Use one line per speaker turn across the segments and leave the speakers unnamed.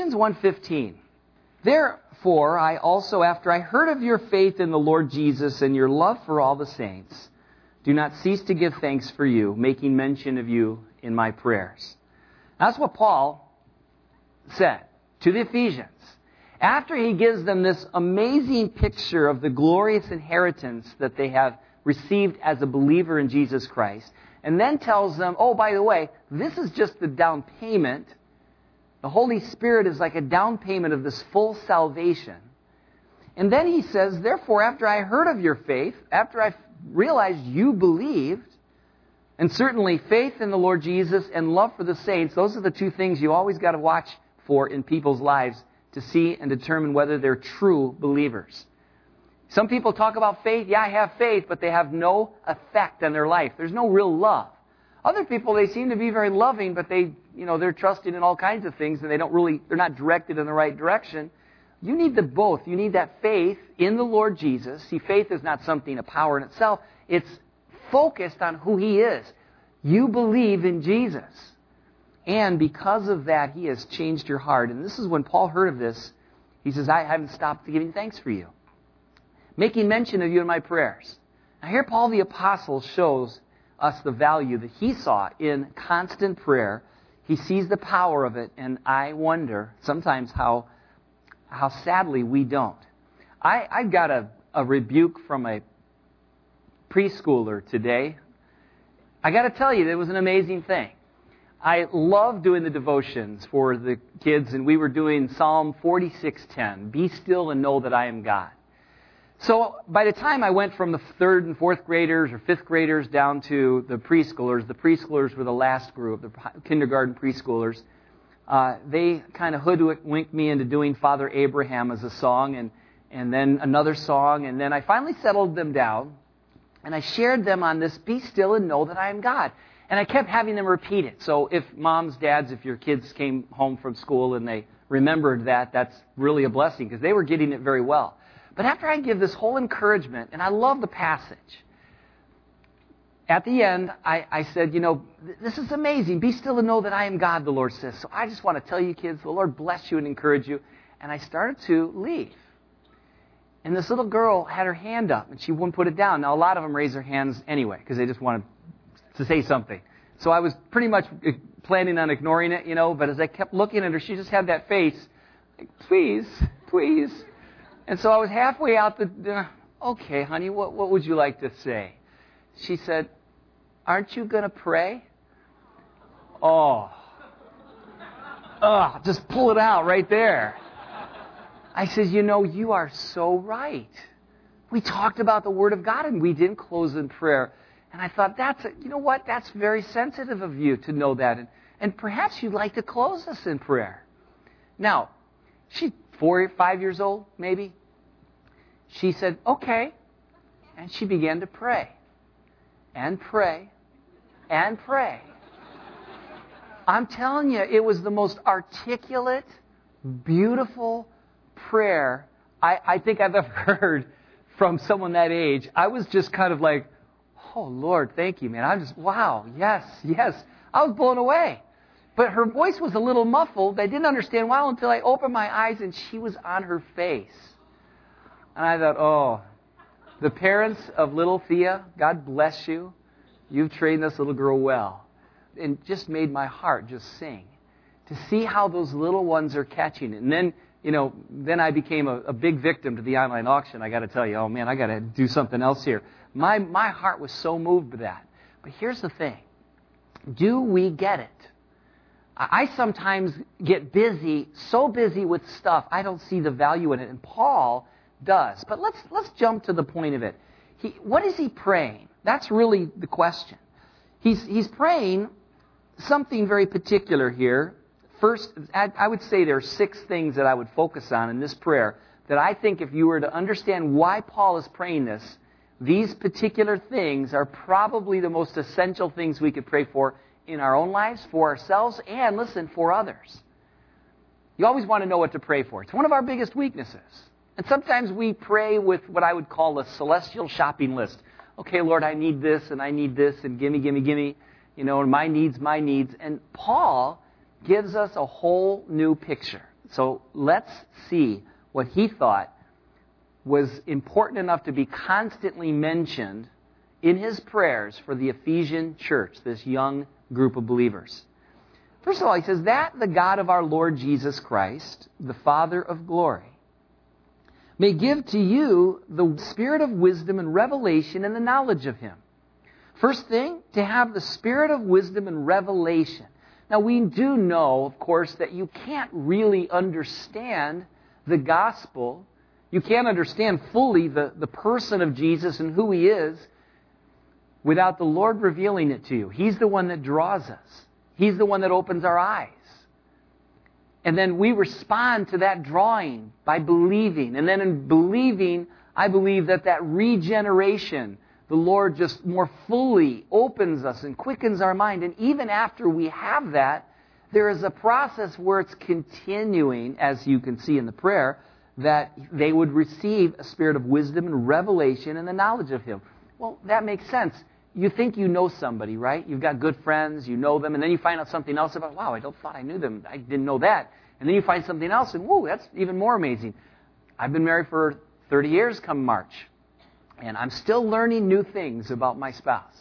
Ephesians 1:15. Therefore, I also, after I heard of your faith in the Lord Jesus and your love for all the saints, do not cease to give thanks for you, making mention of you in my prayers. That's what Paul said to the Ephesians. After he gives them this amazing picture of the glorious inheritance that they have received as a believer in Jesus Christ, and then tells them, oh, by the way, this is just the down payment. The Holy Spirit is like a down payment of this full salvation. And then he says, therefore, after I heard of your faith, after I realized you believed, and certainly faith in the Lord Jesus and love for the saints, those are the two things you always got to watch for in people's lives to see and determine whether they're true believers. Some people talk about faith. Yeah, I have faith, but they have no effect on their life. There's no real love. Other people, they seem to be very loving, but they're trusting in all kinds of things, and they're not directed in the right direction. You need the both. You need that faith in the Lord Jesus. See, faith is not something, a power in itself. It's focused on who He is. You believe in Jesus. And because of that, He has changed your heart. And this is when Paul heard of this. He says, I haven't stopped giving thanks for you, making mention of you in my prayers. Now here Paul the Apostle shows us the value that he saw in constant prayer. He sees the power of it, and I wonder sometimes how sadly we don't. I got a rebuke from a preschooler today. I got to tell you, it was an amazing thing. I love doing the devotions for the kids, and we were doing Psalm 46:10, be still and know that I am God. So by the time I went from the 3rd and 4th graders or 5th graders down to the preschoolers were the last group, the kindergarten preschoolers. They kind of hoodwinked me into doing Father Abraham as a song and then another song. And then I finally settled them down and I shared them on this, be still and know that I am God. And I kept having them repeat it. So if moms, dads, if your kids came home from school and they remembered that, that's really a blessing because they were getting it very well. But after I give this whole encouragement, and I love the passage, at the end, I said, this is amazing. Be still and know that I am God, the Lord says. So I just want to tell you kids, the Lord bless you and encourage you. And I started to leave. And this little girl had her hand up, and she wouldn't put it down. Now, a lot of them raise their hands anyway, because they just wanted to say something. So I was pretty much planning on ignoring it, but as I kept looking at her, she just had that face, like, please, please. And so I was halfway out okay, honey, what would you like to say? She said, aren't you going to pray? Just pull it out right there. I said, you are so right. We talked about the Word of God and we didn't close in prayer. And I thought, that's very sensitive of you to know that. And perhaps you'd like to close us in prayer. Now, she's 4 or 5 years old, maybe. She said, okay. And she began to pray. And pray. And pray. I'm telling you, it was the most articulate, beautiful prayer I think I've ever heard from someone that age. I was just kind of like, oh, Lord, thank you, man. I'm just, wow, yes. I was blown away. But her voice was a little muffled. I didn't understand why until I opened my eyes and she was on her face. And I thought, the parents of little Thea, God bless you. You've trained this little girl well. And just made my heart just sing. To see how those little ones are catching it. And then, then I became a big victim to the online auction. I got to tell you, I got to do something else here. My heart was so moved by that. But here's the thing. Do we get it? I sometimes get so busy with stuff, I don't see the value in it. And Paul does. But let's jump to the point of it. What is he praying? That's really the question. He's praying something very particular here. First, I would say there are 6 things that I would focus on in this prayer that I think if you were to understand why Paul is praying this, these particular things are probably the most essential things we could pray for in our own lives, for ourselves, and, listen, for others. You always want to know what to pray for. It's one of our biggest weaknesses. And sometimes we pray with what I would call a celestial shopping list. Okay, Lord, I need this, and gimme. And my needs. And Paul gives us a whole new picture. So let's see what he thought was important enough to be constantly mentioned in his prayers for the Ephesian church, this young group of believers. First of all, he says, that the God of our Lord Jesus Christ, the Father of glory, may give to you the spirit of wisdom and revelation and the knowledge of him. First thing, to have the spirit of wisdom and revelation. Now, we do know, of course, that you can't really understand the gospel. You can't understand fully the person of Jesus and who he is without the Lord revealing it to you. He's the one that draws us. He's the one that opens our eyes. And then we respond to that drawing by believing. And then in believing, I believe that regeneration, the Lord just more fully opens us and quickens our mind. And even after we have that, there is a process where it's continuing, as you can see in the prayer, that they would receive a spirit of wisdom and revelation and the knowledge of him. Well, that makes sense. You think you know somebody, right? You've got good friends, you know them, and then you find out something else about, wow, I thought I knew them. I didn't know that. And then you find something else, and whoa, that's even more amazing. I've been married for 30 years come March, and I'm still learning new things about my spouse.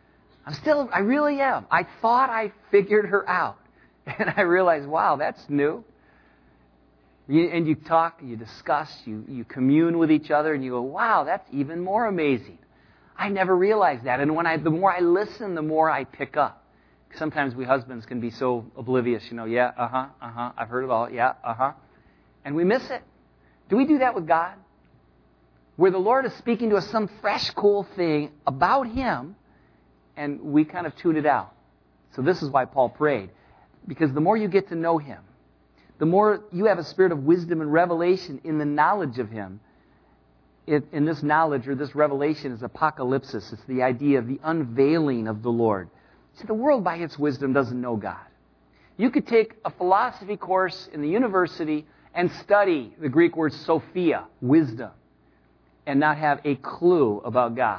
I really am. I thought I figured her out, and I realized, wow, that's new. And you talk, you discuss, you commune with each other, and you go, wow, that's even more amazing. I never realized that. And the more I listen, the more I pick up. Sometimes we husbands can be so oblivious, yeah, I've heard it all, yeah, and we miss it. Do we do that with God? Where the Lord is speaking to us some fresh, cool thing about him, and we kind of tune it out. So this is why Paul prayed. Because the more you get to know him, the more you have a spirit of wisdom and revelation in the knowledge of him. In this knowledge or this revelation is apocalypsis. It's the idea of the unveiling of the Lord. See, the world by its wisdom doesn't know God. You could take a philosophy course in the university and study the Greek word Sophia, wisdom, and not have a clue about God.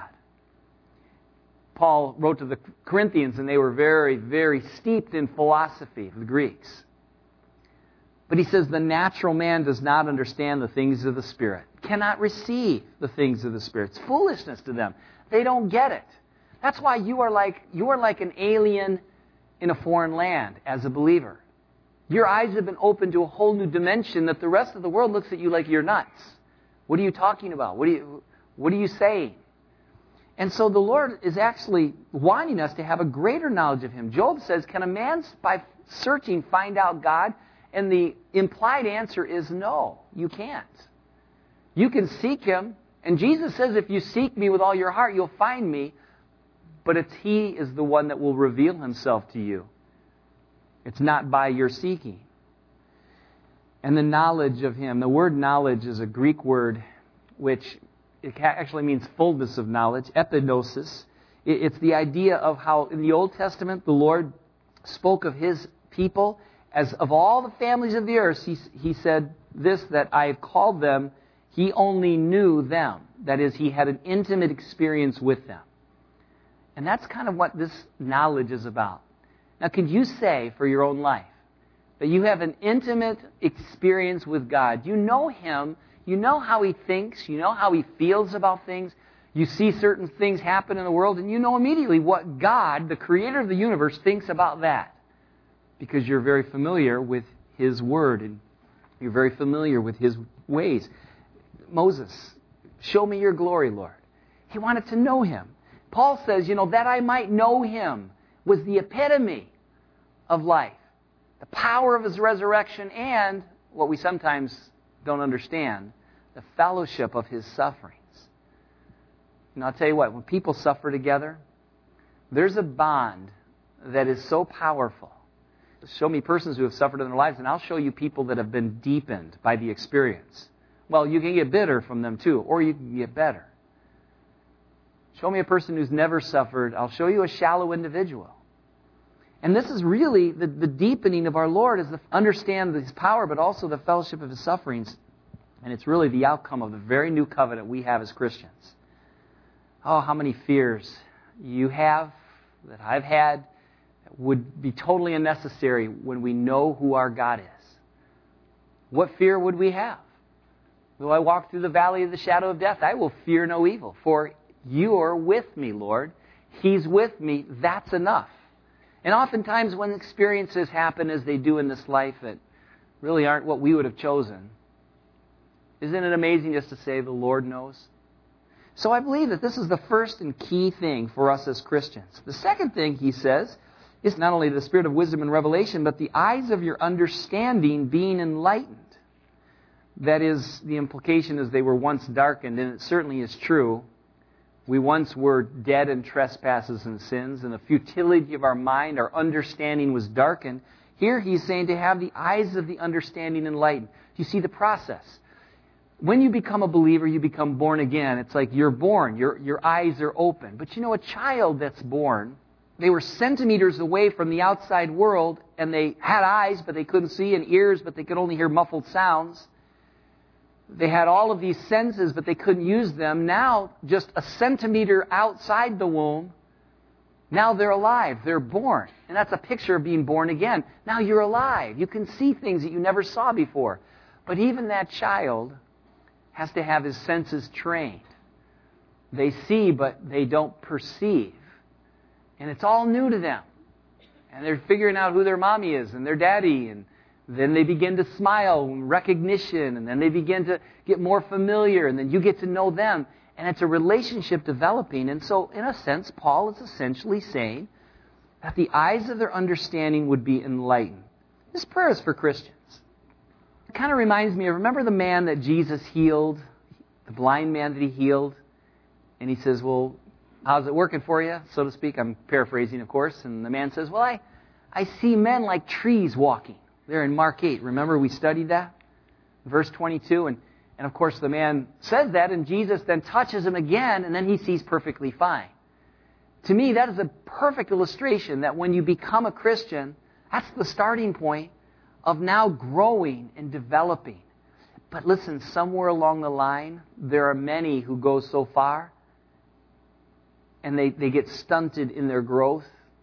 Paul wrote to the Corinthians, and they were very, very steeped in philosophy, the Greeks. But he says the natural man does not understand the things of the Spirit, cannot receive the things of the Spirit. It's foolishness to them. They don't get it. That's why you are like an alien in a foreign land as a believer. Your eyes have been opened to a whole new dimension that the rest of the world looks at you like you're nuts. What are you talking about? What are you saying? And so the Lord is actually wanting us to have a greater knowledge of him. Job says, can a man by searching find out God? And the implied answer is no, you can't. You can seek him. And Jesus says, if you seek me with all your heart, you'll find me. But he is the one that will reveal himself to you. It's not by your seeking. And the knowledge of him. The word knowledge is a Greek word which it actually means fullness of knowledge, epignosis. It's the idea of how in the Old Testament the Lord spoke of his people as of all the families of the earth. He said this, that I have called them, he only knew them. That is, he had an intimate experience with them. And that's kind of what this knowledge is about. Now, could you say for your own life that you have an intimate experience with God? You know him. You know how he thinks. You know how he feels about things. You see certain things happen in the world, and you know immediately what God, the creator of the universe, thinks about that. Because you're very familiar with his word, and you're very familiar with his ways. Moses, show me your glory, Lord. He wanted to know him. Paul says, that I might know him was the epitome of life. The power of his resurrection and, what we sometimes don't understand, the fellowship of his sufferings. I'll tell you what, when people suffer together, there's a bond that is so powerful. Show me persons who have suffered in their lives, and I'll show you people that have been deepened by the experience. Well, you can get bitter from them too, or you can get better. Show me a person who's never suffered. I'll show you a shallow individual. And this is really the deepening of our Lord, is to understand his power, but also the fellowship of his sufferings. And it's really the outcome of the very new covenant we have as Christians. Oh, how many fears you have, that I've had, that would be totally unnecessary when we know who our God is. what fear would we have? Though I walk through the valley of the shadow of death, I will fear no evil, for you are with me, Lord. He's with me. That's enough. And oftentimes when experiences happen as they do in this life that really aren't what we would have chosen, isn't it amazing just to say the Lord knows? So I believe that this is the first and key thing for us as Christians. The second thing, he says, is not only the spirit of wisdom and revelation, but the eyes of your understanding being enlightened. That is, the implication is they were once darkened, and it certainly is true. We once were dead in trespasses and sins, and the futility of our mind, our understanding was darkened. Here he's saying to have the eyes of the understanding enlightened. You see the process. When you become a believer, you become born again. It's like you're born. Your eyes are open. But you know, a child that's born, they were centimeters away from the outside world, and they had eyes, but they couldn't see, and ears, but they could only hear muffled sounds. They had all of these senses, but they couldn't use them. Now, just a centimeter outside the womb, now they're alive. They're born. And that's a picture of being born again. Now you're alive. You can see things that you never saw before. But even that child has to have his senses trained. They see, but they don't perceive. And it's all new to them. And they're figuring out who their mommy is and their daddy, and then they begin to smile, and recognition, and then they begin to get more familiar, and then you get to know them. And it's a relationship developing. And so, in a sense, Paul is essentially saying that the eyes of their understanding would be enlightened. This prayer is for Christians. It kind of reminds me of, remember the man that Jesus healed, the blind man that he healed? And he says, well, how's it working for you, so to speak? I'm paraphrasing, of course. And the man says, well, I see men like trees walking. There in Mark 8. Remember we studied that? Verse 22. And of course the man says that, and Jesus then touches him again, and then he sees perfectly fine. To me, that is a perfect illustration that when you become a Christian, that's the starting point of now growing and developing. But listen, somewhere along the line, there are many who go so far, and they get stunted in their growth.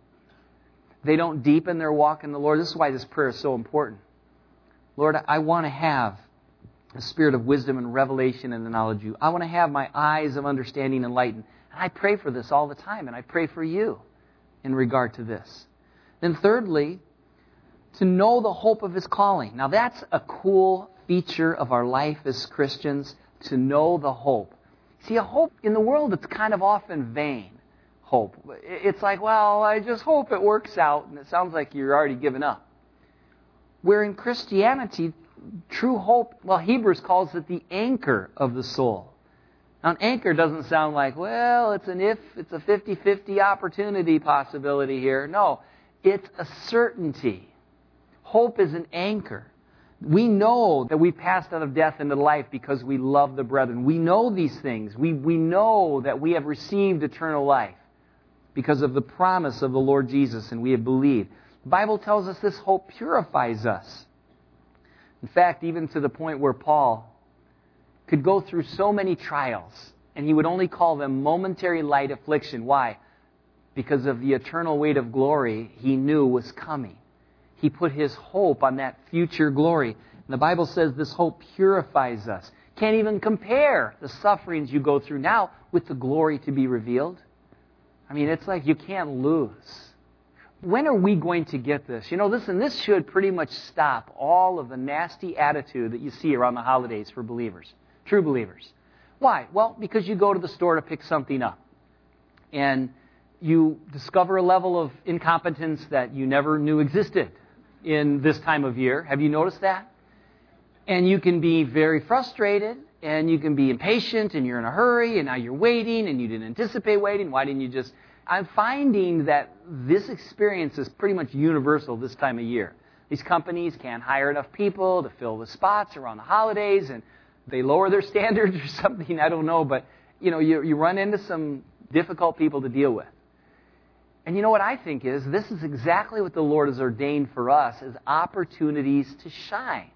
They don't deepen their walk in the Lord. This is why this prayer is so important. Lord, I want to have a spirit of wisdom and revelation in the knowledge of you. I want to have my eyes of understanding enlightened. And I pray for this all the time, and I pray for you in regard to this. Then thirdly, to know the hope of his calling. Now that's a cool feature of our life as Christians, to know the hope. See, a hope in the world, it's kind of often vain. Hope. It's like, well, I just hope it works out, and it sounds like you're already given up. Where in Christianity, true hope, well, Hebrews calls it the anchor of the soul. Now, an anchor doesn't sound like, well, it's a 50-50 opportunity possibility here. No, it's a certainty. Hope is an anchor. We know that we passed out of death into life because we love the brethren. We know these things. We know that we have received eternal life because of the promise of the Lord Jesus, and we have believed. The Bible tells us this hope purifies us. In fact, even to the point where Paul could go through so many trials, and he would only call them momentary light affliction. Why? Because of the eternal weight of glory he knew was coming. He put his hope on that future glory. And the Bible says this hope purifies us. Can't even compare the sufferings you go through now with the glory to be revealed. I mean, it's like you can't lose. When are we going to get this? You know, listen, this should pretty much stop all of the nasty attitude that you see around the holidays for believers, true believers. Why? Well, because you go to the store to pick something up, and you discover a level of incompetence that you never knew existed in this time of year. Have you noticed that? And you can be very frustrated, and you can be impatient, and you're in a hurry, and now you're waiting, and you didn't anticipate waiting. Why didn't you just... I'm finding that this experience is pretty much universal this time of year. These companies can't hire enough people to fill the spots around the holidays, and they lower their standards or something, I don't know, but you know, you run into some difficult people to deal with. And you know what I think is, this is exactly what the Lord has ordained for us as opportunities to shine.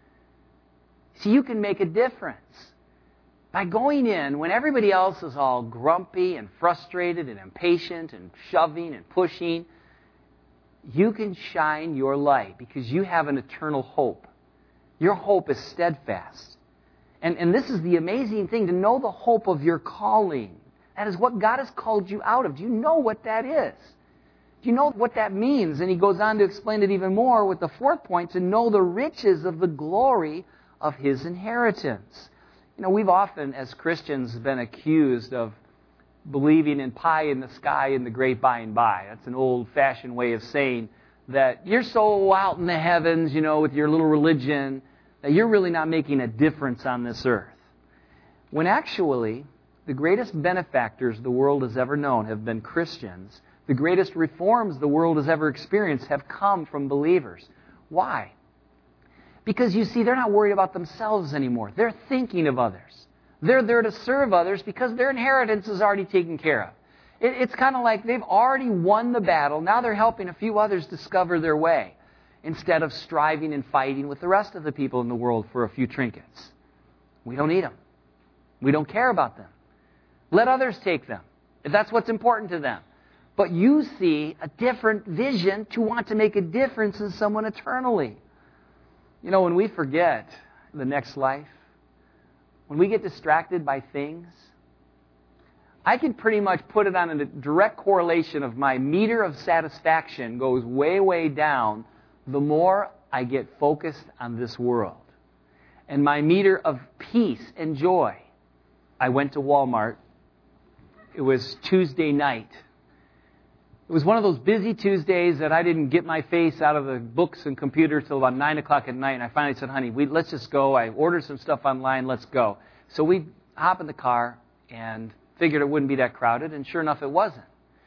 See, you can make a difference. By going in when everybody else is all grumpy and frustrated and impatient and shoving and pushing, you can shine your light because you have an eternal hope. Your hope is steadfast. And this is the amazing thing, to know the hope of your calling. That is what God has called you out of. Do you know what that is? Do you know what that means? And he goes on to explain it even more with the fourth point, to know the riches of the glory of his inheritance. You know, we've often, as Christians, been accused of believing in pie in the sky and the great by and by. That's an old-fashioned way of saying that you're so out in the heavens, you know, with your little religion, that you're really not making a difference on this earth. When actually, the greatest benefactors the world has ever known have been Christians. The greatest reforms the world has ever experienced have come from believers. Why? Because you see, they're not worried about themselves anymore. They're thinking of others. They're there to serve others because their inheritance is already taken care of. It's kind of like they've already won the battle. Now they're helping a few others discover their way, instead of striving and fighting with the rest of the people in the world for a few trinkets. We don't need them. We don't care about them. Let others take them, if that's what's important to them. But you see a different vision to want to make a difference in someone eternally. You know, when we forget the next life, when we get distracted by things, I can pretty much put it on a direct correlation of my meter of satisfaction goes way, way down the more I get focused on this world. And my meter of peace and joy. I went to Walmart. It was Tuesday night. It was one of those busy Tuesdays that I didn't get my face out of the books and computers till about 9 o'clock at night. And I finally said, honey, let's just go. I ordered some stuff online. Let's go. So we hop in the car and figured it wouldn't be that crowded. And sure enough, it wasn't.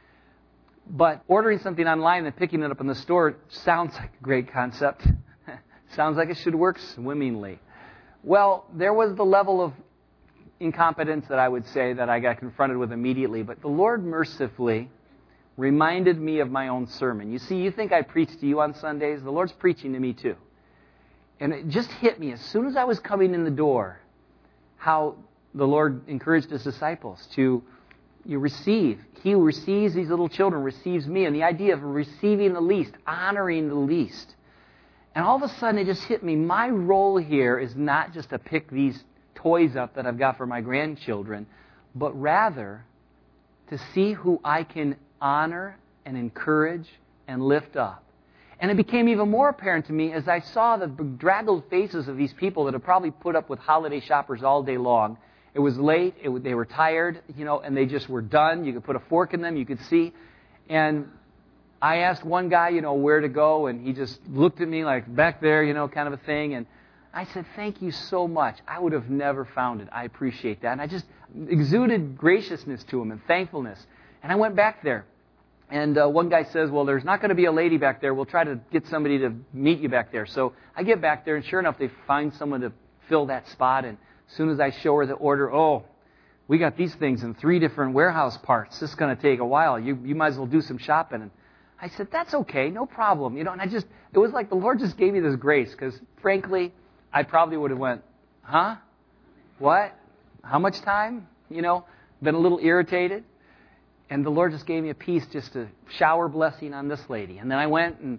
But ordering something online and picking it up in the store sounds like a great concept. Sounds like it should work swimmingly. Well, there was the level of incompetence that I would say that I got confronted with immediately. But the Lord mercifully reminded me of my own sermon. You see, you think I preach to you on Sundays. The Lord's preaching to me too. And it just hit me as soon as I was coming in the door how the Lord encouraged His disciples to receive. He who receives these little children receives me. And the idea of receiving the least, honoring the least. And all of a sudden it just hit me. My role here is not just to pick these toys up that I've got for my grandchildren, but rather to see who I can honor and encourage and lift up. And it became even more apparent to me as I saw the bedraggled faces of these people that have probably put up with holiday shoppers all day long. It was late, they were tired, and they just were done. You could put a fork in them, you could see. And I asked one guy, where to go, and he just looked at me like, back there, kind of a thing. And I said, thank you so much. I would have never found it. I appreciate that. And I just exuded graciousness to him and thankfulness. And I went back there. And one guy says, well, there's not going to be a lady back there. We'll try to get somebody to meet you back there. So I get back there, and sure enough, they find someone to fill that spot. And as soon as I show her the order, we got these things in 3 different warehouse parts. This is going to take a while. You might as well do some shopping. And I said, that's okay, no problem. And it was like the Lord just gave me this grace, because frankly, I probably would have went, huh? What? How much time? Been a little irritated. And the Lord just gave me a peace just to shower blessing on this lady. And then I went, and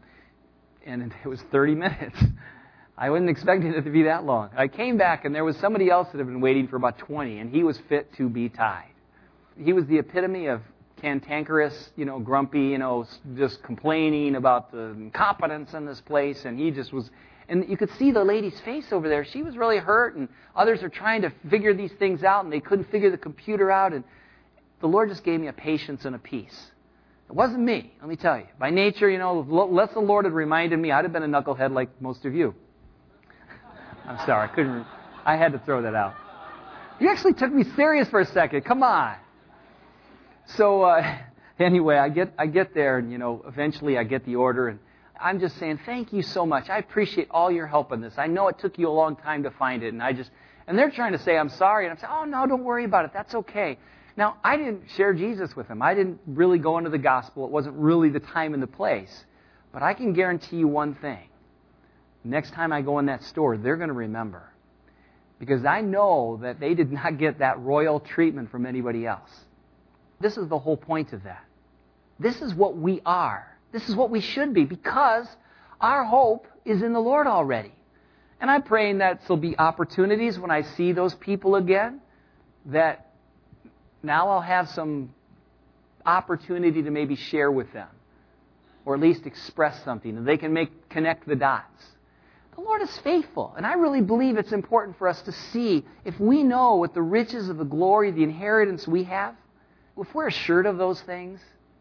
it was 30 minutes. I wasn't expecting it to be that long. I came back, and there was somebody else that had been waiting for about 20, and he was fit to be tied. He was the epitome of cantankerous, grumpy, just complaining about the incompetence in this place. And he just was, and you could see the lady's face over there. She was really hurt, and others are trying to figure these things out, and they couldn't figure the computer out. And the Lord just gave me a patience and a peace. It wasn't me, let me tell you. By nature, unless the Lord had reminded me, I'd have been a knucklehead like most of you. I'm sorry, I had to throw that out. You actually took me serious for a second. Come on. So anyway, I get there, and eventually I get the order, and I'm just saying, thank you so much. I appreciate all your help in this. I know it took you a long time to find it, and they're trying to say I'm sorry, and I'm saying, oh no, don't worry about it. That's okay. Now, I didn't share Jesus with them. I didn't really go into the gospel. It wasn't really the time and the place. But I can guarantee you one thing. Next time I go in that store, they're going to remember. Because I know that they did not get that royal treatment from anybody else. This is the whole point of that. This is what we are. This is what we should be, because our hope is in the Lord already. And I'm praying that there'll be opportunities when I see those people again, that now I'll have some opportunity to maybe share with them, or at least express something, and they can connect the dots. The Lord is faithful, and I really believe it's important for us to see, if we know what the riches of the glory, the inheritance we have, if we're assured of those things,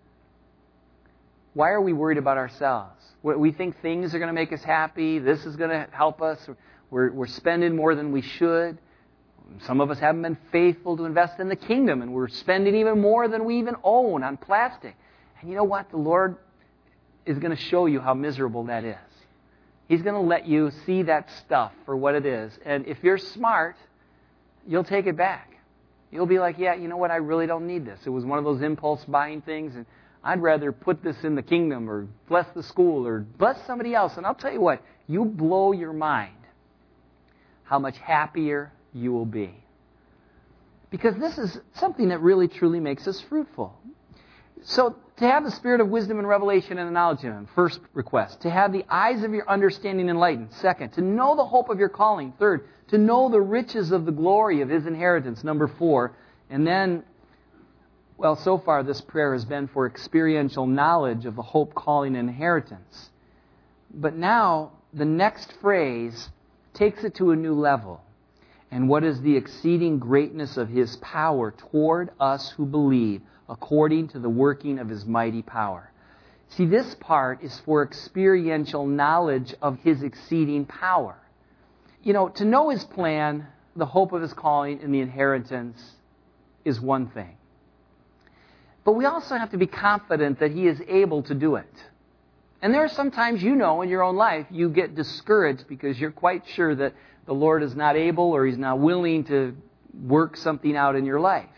why are we worried about ourselves? We think things are going to make us happy, this is going to help us, we're spending more than we should. Some of us haven't been faithful to invest in the kingdom, and we're spending even more than we even own on plastic. And you know what? The Lord is going to show you how miserable that is. He's going to let you see that stuff for what it is. And if you're smart, you'll take it back. You'll be like, yeah, you know what? I really don't need this. It was one of those impulse buying things, and I'd rather put this in the kingdom or bless the school or bless somebody else. And I'll tell you what, you blow your mind how much happier you will be. Because this is something that really, truly makes us fruitful. So, to have the spirit of wisdom and revelation and the knowledge of Him, first request. To have the eyes of your understanding enlightened, second. To know the hope of your calling, third. To know the riches of the glory of His inheritance, number 4. And then, well, so far this prayer has been for experiential knowledge of the hope, calling, and inheritance. But now, the next phrase takes it to a new level. And what is the exceeding greatness of His power toward us who believe, according to the working of His mighty power. See, this part is for experiential knowledge of His exceeding power. You know, to know His plan, the hope of His calling, and the inheritance is one thing. But we also have to be confident that He is able to do it. And there are some times, you know, in your own life, you get discouraged because you're quite sure that the Lord is not able or He's not willing to work something out in your life.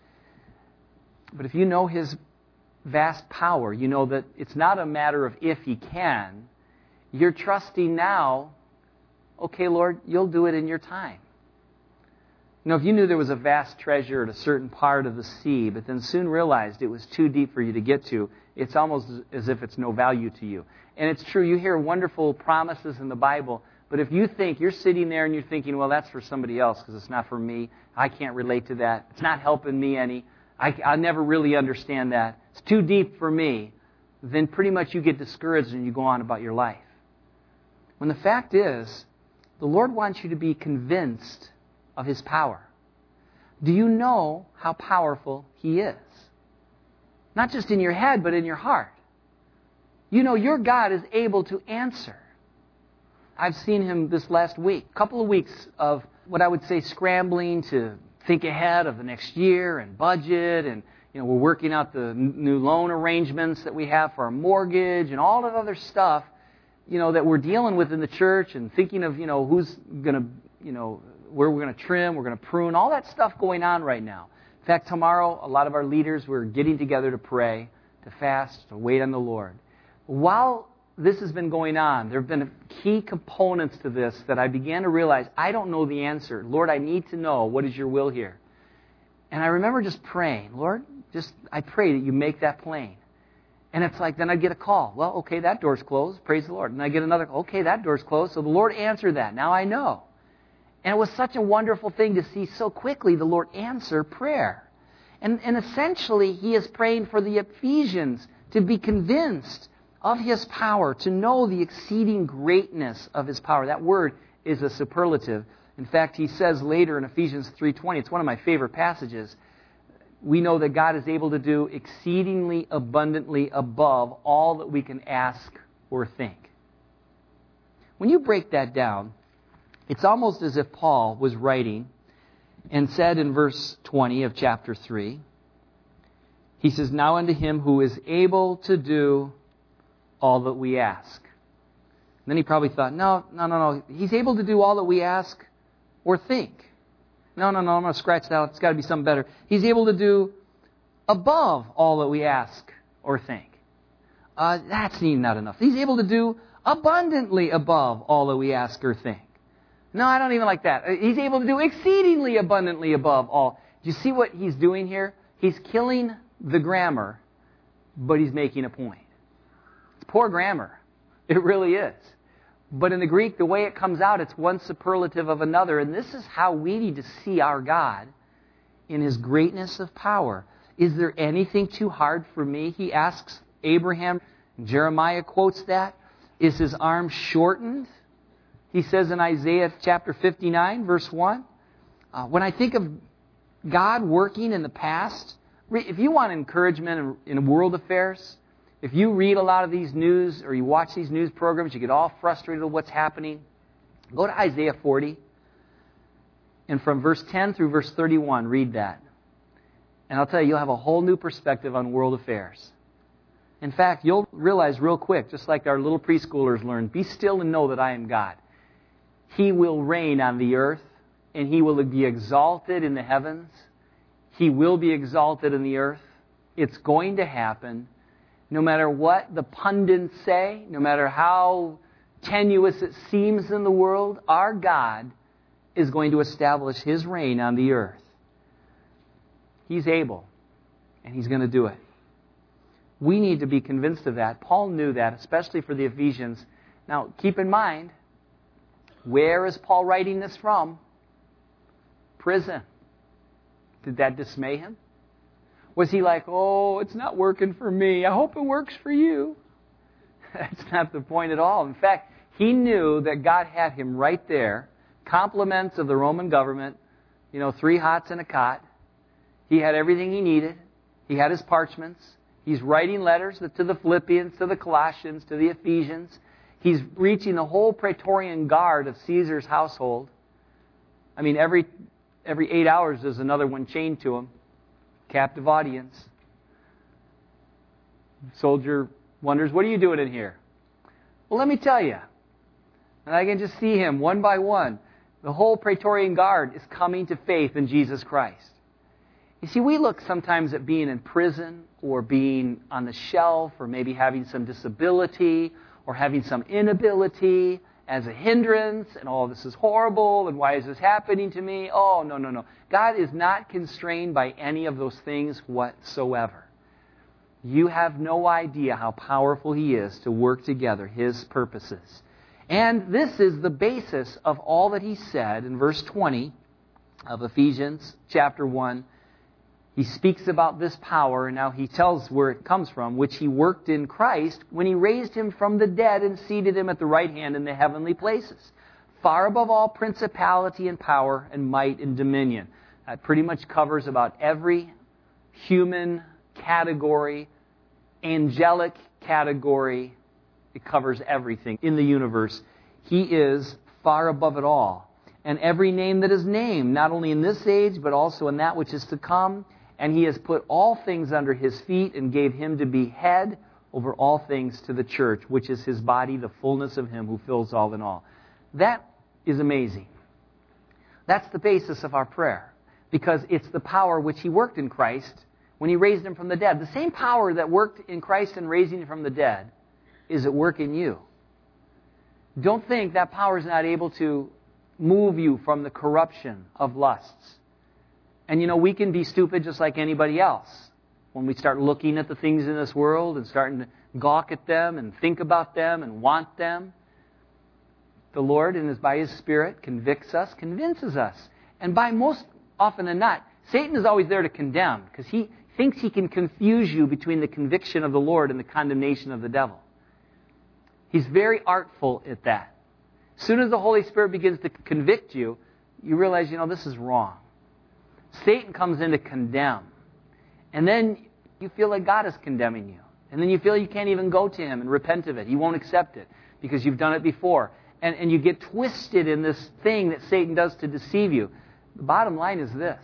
But if you know His vast power, you know that it's not a matter of if He can. You're trusting now, okay, Lord, you'll do it in your time. You know, if you knew there was a vast treasure at a certain part of the sea, but then soon realized it was too deep for you to get to, it's almost as if it's no value to you. And it's true, you hear wonderful promises in the Bible, but if you think, you're sitting there and you're thinking, well, that's for somebody else because it's not for me. I can't relate to that. It's not helping me any. I'll never really understand that. It's too deep for me. Then pretty much you get discouraged and you go on about your life. When the fact is, the Lord wants you to be convinced of His power. Do you know how powerful He is? Not just in your head, but in your heart. You know your God is able to answer. I've seen Him this last week, a couple of weeks of what I would say scrambling to think ahead of the next year and budget, and we're working out the new loan arrangements that we have for our mortgage and all that other stuff, that we're dealing with in the church, and thinking of, who's going to, where we're going to trim, we're going to prune, all that stuff going on right now. In fact, tomorrow, a lot of our leaders, we're getting together to pray, to fast, to wait on the Lord. While this has been going on, there have been key components to this that I began to realize, I don't know the answer. Lord, I need to know, what is your will here? And I remember just praying, Lord, I pray that you make that plain. And it's like, then I'd get a call. Well, okay, that door's closed. Praise the Lord. And I get another, okay, that door's closed. So the Lord answered that. Now I know. And it was such a wonderful thing to see so quickly the Lord answer prayer. And essentially, He is praying for the Ephesians to be convinced of His power, to know the exceeding greatness of His power. That word is a superlative. In fact, he says later in Ephesians 3:20, it's one of my favorite passages, we know that God is able to do exceedingly abundantly above all that we can ask or think. When you break that down, it's almost as if Paul was writing and said in verse 20 of chapter 3, he says, now unto Him who is able to do all that we ask. And then he probably thought, no. He's able to do all that we ask or think. No, I'm going to scratch that out. It's got to be something better. He's able to do above all that we ask or think. That's not enough. He's able to do abundantly above all that we ask or think. No, I don't even like that. He's able to do exceedingly abundantly above all. Do you see what he's doing here? He's killing the grammar, but he's making a point. It's poor grammar. It really is. But in the Greek, the way it comes out, it's one superlative of another. And this is how we need to see our God in His greatness of power. Is there anything too hard for me? He asks Abraham. Jeremiah quotes that. Is His arm shortened? He says in Isaiah chapter 59, verse 1. When I think of God working in the past, if you want encouragement in world affairs, if you read a lot of these news or you watch these news programs, you get all frustrated with what's happening, go to Isaiah 40. And from verse 10 through verse 31, read that. And I'll tell you, you'll have a whole new perspective on world affairs. In fact, you'll realize real quick, just like our little preschoolers learned, be still and know that I am God. He will reign on the earth, and He will be exalted in the heavens. He will be exalted in the earth. It's going to happen. No matter what the pundits say, no matter how tenuous it seems in the world, our God is going to establish His reign on the earth. He's able, and He's going to do it. We need to be convinced of that. Paul knew that, especially for the Ephesians. Now, keep in mind, where is Paul writing this from? Prison. Did that dismay him? Was he like, oh, it's not working for me. I hope it works for you. That's not the point at all. In fact, he knew that God had him right there. Compliments of the Roman government. 3 hots and a cot. He had everything he needed. He had his parchments. He's writing letters to the Philippians, to the Colossians, to the Ephesians. He's reaching the whole Praetorian Guard of Caesar's household. I mean, every 8 hours there's another one chained to him. Captive audience. Soldier wonders, what are you doing in here? Well, let me tell you. And I can just see him one by one. The whole Praetorian Guard is coming to faith in Jesus Christ. You see, we look sometimes at being in prison or being on the shelf or maybe having some disability or having some inability as a hindrance, and this is horrible, and why is this happening to me? Oh, no. God is not constrained by any of those things whatsoever. You have no idea how powerful He is to work together His purposes. And this is the basis of all that He said in verse 20 of Ephesians chapter 1. He speaks about this power, and now he tells where it comes from, which He worked in Christ when He raised Him from the dead and seated Him at the right hand in the heavenly places, far above all principality and power and might and dominion. That pretty much covers about every human category, angelic category. It covers everything in the universe. He is far above it all. And every name that is named, not only in this age, but also in that which is to come. And He has put all things under His feet and gave Him to be head over all things to the church, which is His body, the fullness of Him who fills all in all. That is amazing. That's the basis of our prayer, because it's the power which He worked in Christ when He raised Him from the dead. The same power that worked in Christ in raising Him from the dead is at work in you. Don't think that power is not able to move you from the corruption of lusts. And we can be stupid just like anybody else. When we start looking at the things in this world and starting to gawk at them and think about them and want them, the Lord, by His Spirit, convinces us. And by most often than not, Satan is always there to condemn, because he thinks he can confuse you between the conviction of the Lord and the condemnation of the devil. He's very artful at that. As soon as the Holy Spirit begins to convict you, you realize, this is wrong. Satan comes in to condemn. And then you feel like God is condemning you. And then you feel you can't even go to Him and repent of it. He won't accept it because you've done it before. And you get twisted in this thing that Satan does to deceive you. The bottom line is this.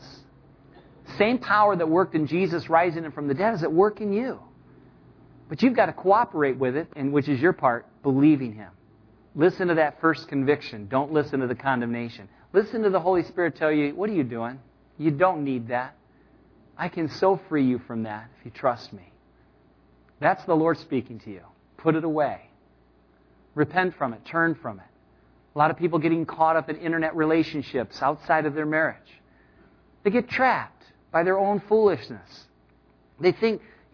Same power that worked in Jesus rising Him from the dead is at work in you. But you've got to cooperate with it, and which is your part, believing Him. Listen to that first conviction. Don't listen to the condemnation. Listen to the Holy Spirit tell you, what are you doing? You don't need that. I can so free you from that if you trust me. That's the Lord speaking to you. Put it away. Repent from it. Turn from it. A lot of people getting caught up in internet relationships outside of their marriage. They get trapped by their own foolishness. They think,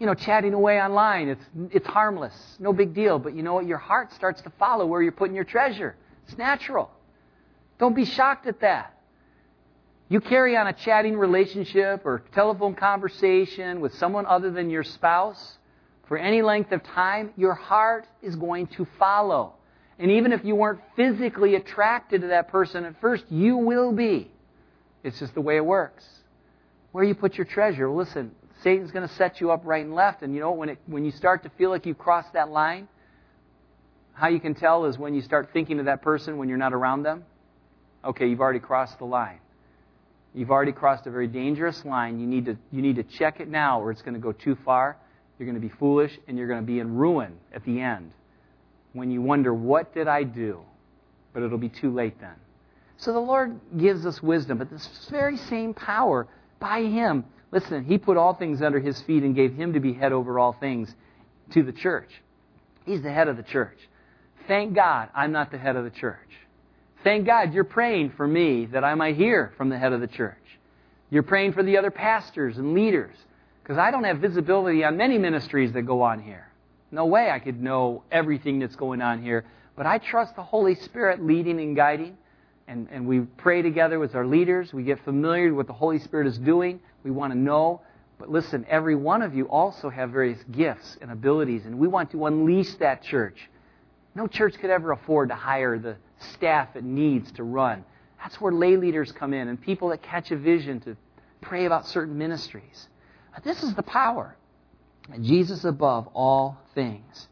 chatting away online. It's harmless. No big deal. But you know what? Your heart starts to follow where you're putting your treasure. It's natural. Don't be shocked at that. You carry on a chatting relationship or telephone conversation with someone other than your spouse for any length of time, your heart is going to follow. And even if you weren't physically attracted to that person at first, you will be. It's just the way it works. Where you put your treasure. Well, listen, Satan's going to set you up right and left. And when you start to feel like you've crossed that line, how you can tell is when you start thinking of that person when you're not around them. Okay, you've already crossed the line. You've already crossed a very dangerous line. You need to check it now or it's going to go too far. You're going to be foolish and you're going to be in ruin at the end. When you wonder, what did I do? But it'll be too late then. So the Lord gives us wisdom, but this very same power by Him. Listen, He put all things under His feet and gave Him to be head over all things to the church. He's the head of the church. Thank God I'm not the head of the church. Thank God you're praying for me that I might hear from the head of the church. You're praying for the other pastors and leaders, because I don't have visibility on many ministries that go on here. No way I could know everything that's going on here. But I trust the Holy Spirit leading and guiding. And we pray together with our leaders. We get familiar with what the Holy Spirit is doing. We want to know. But listen, every one of you also have various gifts and abilities. And we want to unleash that church. No church could ever afford to hire the staff it needs to run. That's where lay leaders come in and people that catch a vision to pray about certain ministries. But this is the power. Jesus above all things.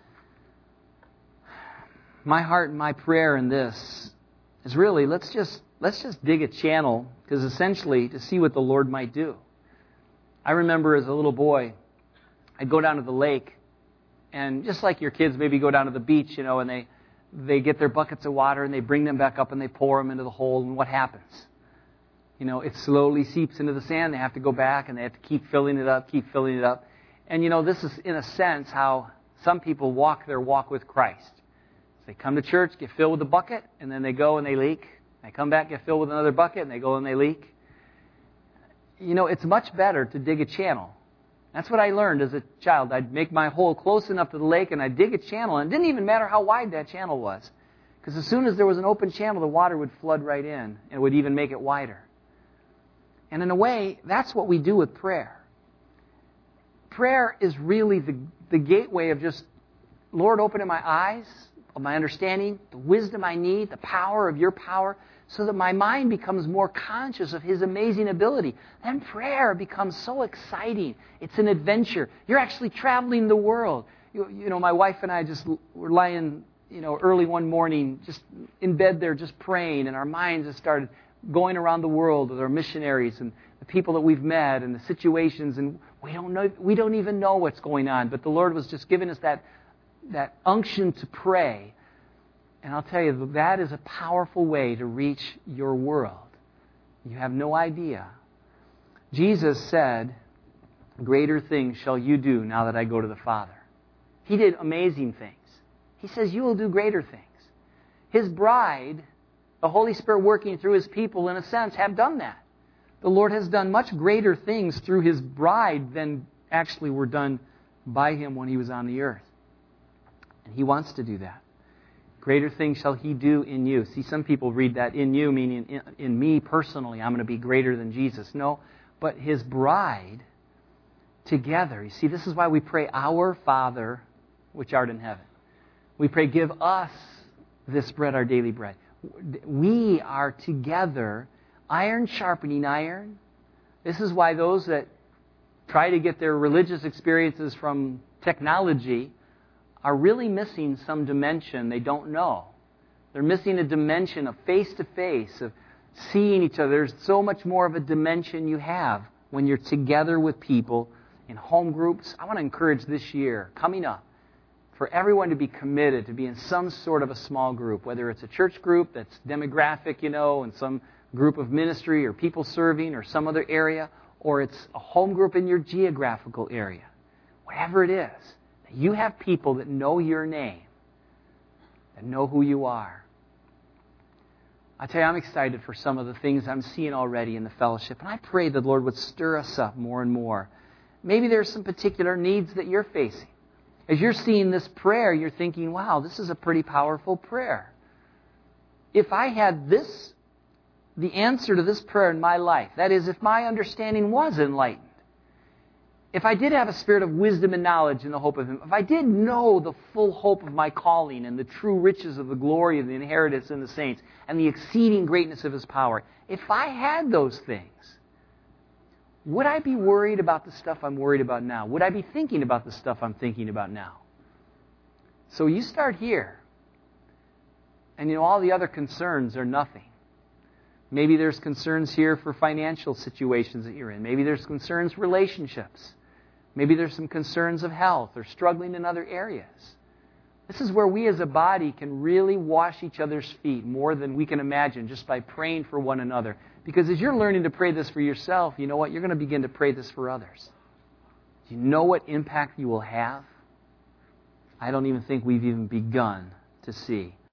My heart and my prayer in this is really, let's just dig a channel, because essentially to see what the Lord might do. I remember as a little boy, I'd go down to the lake, and just like your kids maybe go down to the beach, and they get their buckets of water and they bring them back up and they pour them into the hole, and what happens? It slowly seeps into the sand. They have to go back and they have to keep filling it up. And this is, in a sense, how some people walk their walk with Christ. So they come to church, get filled with a bucket, and then they go and they leak. They come back, get filled with another bucket, and they go and they leak. It's much better to dig a channel. That's what I learned as a child. I'd make my hole close enough to the lake, and I'd dig a channel, and it didn't even matter how wide that channel was. Because as soon as there was an open channel, the water would flood right in, and it would even make it wider. And in a way, that's what we do with prayer. Prayer is really the gateway of just, Lord, opening my eyes, of my understanding, the wisdom I need, the power of your power, so that my mind becomes more conscious of His amazing ability. Then prayer becomes so exciting. It's an adventure. You're actually traveling the world. My wife and I just were lying, early one morning, just in bed there, just praying, and our minds just started going around the world with our missionaries and the people that we've met and the situations, and we don't even know what's going on. But the Lord was just giving us that unction to pray. And I'll tell you, that is a powerful way to reach your world. You have no idea. Jesus said, "Greater things shall you do now that I go to the Father." He did amazing things. He says, you will do greater things. His bride, the Holy Spirit working through His people, in a sense, have done that. The Lord has done much greater things through His bride than actually were done by Him when He was on the earth. And He wants to do that. Greater things shall He do in you. See, some people read that in you, meaning in me personally, I'm going to be greater than Jesus. No, but His bride together. You see, this is why we pray, Our Father, which art in heaven. We pray, give us this bread, our daily bread. We are together, iron sharpening iron. This is why those that try to get their religious experiences from technology are really missing some dimension they don't know. They're missing a dimension of face-to-face, of seeing each other. There's so much more of a dimension you have when you're together with people in home groups. I want to encourage this year, coming up, for everyone to be committed to be in some sort of a small group, whether it's a church group that's demographic, and some group of ministry or people serving or some other area, or it's a home group in your geographical area. Whatever it is, you have people that know your name, that know who you are. I tell you, I'm excited for some of the things I'm seeing already in the fellowship, and I pray the Lord would stir us up more and more. maybe there's some particular needs that you're facing. As you're seeing this prayer, you're thinking, wow, this is a pretty powerful prayer. If I had the answer to this prayer in my life, that is, if my understanding was enlightened, if I did have a spirit of wisdom and knowledge in the hope of Him, if I did know the full hope of my calling and the true riches of the glory of the inheritance in the saints and the exceeding greatness of His power, if I had those things, would I be worried about the stuff I'm worried about now? Would I be thinking about the stuff I'm thinking about now? So you start here. And all the other concerns are nothing. Maybe there's concerns here for financial situations that you're in. Maybe there's concerns for relationships. Maybe there's some concerns of health or struggling in other areas. This is where we as a body can really wash each other's feet more than we can imagine just by praying for one another. Because as you're learning to pray this for yourself, you know what? You're going to begin to pray this for others. Do you know what impact you will have? I don't even think we've even begun to see